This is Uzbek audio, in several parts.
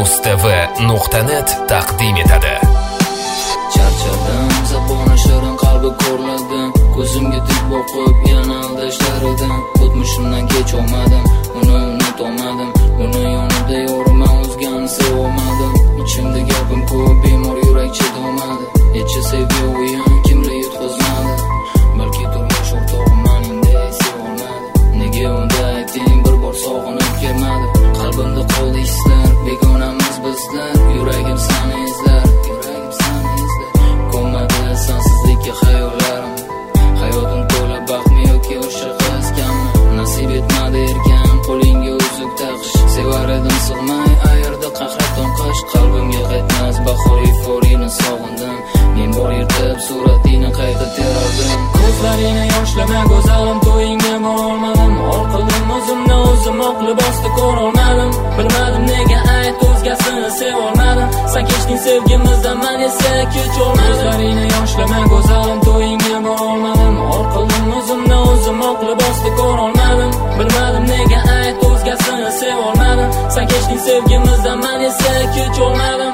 mustv.net taqdim etadi. Charchadim, zaboni shirin qalbi ko'rladim. Ko'zimga tik boqib yana aldashlar edim. O'tmishimdan kech olmadim, uni unutolmadim. Uni yonida yorman o'zgani sevolmadim. Ichimda gapim ko'p, bemor yurak chidolmadi. Necha sevgi o'yin kimlar yutqazmadi. Balki turmush o'rtog'im meningdek sevolmadi. Nega unda ayting bir bor sog'inib kelmadi. Qalbimda qoldi hislar, begonamiz bizlar. Yuragim seni izlar, ko'madi sensizlikka xayollarim. Hayotim to'la baxtmi yoki o'sha qiz kammi? Nasib etmadi erkan qo'lingga uzuk taqish. Sevar edim sig'may ayirdi qahraton qish. Qalbimga qaytmas bahor euforiyani sog'indim. Men bor yirtib suratingni qayta terardim. Ko'zlaringni yoshlama go'zalim, to'yingga borolmadim. Orqadim o'zimni o'zim oq libosda ko'rolmadim. Bilmadim nega ayt o'zgasini sevolmadim. Sen kechding sevgimizdan, men esa kech olmadim. Ko'zlaringni yoshlama go'zalim, to'yingga borolmadim. Orqadim o'zimni o'zim oq libosda ko'rolmadim. Bilmadim nega ayt o'zgasini sevolmadim. Sen kechding sevgimizdan, men esa kech olmadim.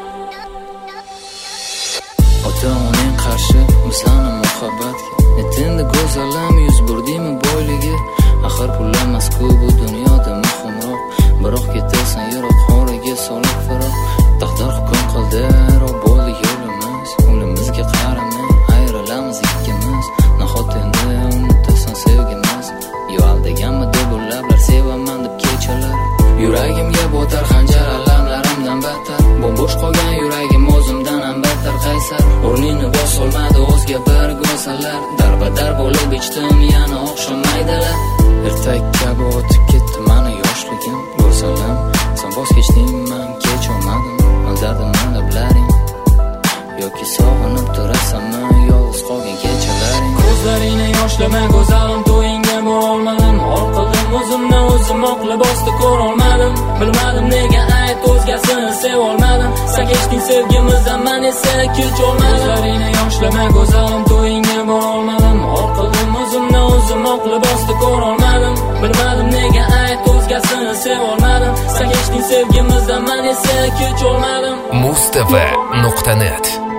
Ota-onang qarshi bizlarni muhabbatga. Netindi go'zalim, yuz burdingmi boyligi? Axir pul emas-ku bu dunyoda muhimroq. Biroq ketasan yiroq xoraga solib firoq. Taqdir hukm qildi, ro'y bo'ldi yo'limiz. O'limizga qaramay ayrilamiz ikkimiz. Nahot endi unutasan sevgimiz. Yo aldaganmidi bu lablar, sevaman deb kechalar. Yuragimga botar xanjar alamlarimdan battar. Bo'sh qolgan yuragim o'zimdan ham battar qaysar. O'rnini bosolmadi o'zga bir go'zallar. Darbadar bo'lib ichdim yana oqshom maydalar. Ertak kabi o'tib ketdi meni yoshligim. Go'zalim, sen voz kechding, men kech olmadim. Aldadim lablaring yoki sog'inib turasanmi yolg'iz qolgan kechalaring. Ko'zlaringni yoshlama go'zalim, to'yingga borolmadim. Orqadim o'zimni o'zim oq libosda ko'rolmadim. Bilmadim nega ayt o'zgasini sevolmadim. Sen kechding sevgimizdan, men esa kech olmadim. Ko'zlaringni yoshlama go'zalim, to'yingga borolmadim. Orqadim o'zimni o'zim oq libosda ko'rolmadim. Bilmadim nega ayt o'zgasini sevolmadim. Sen kechding sevgimizdan, men esa kech olmadim. mustv.net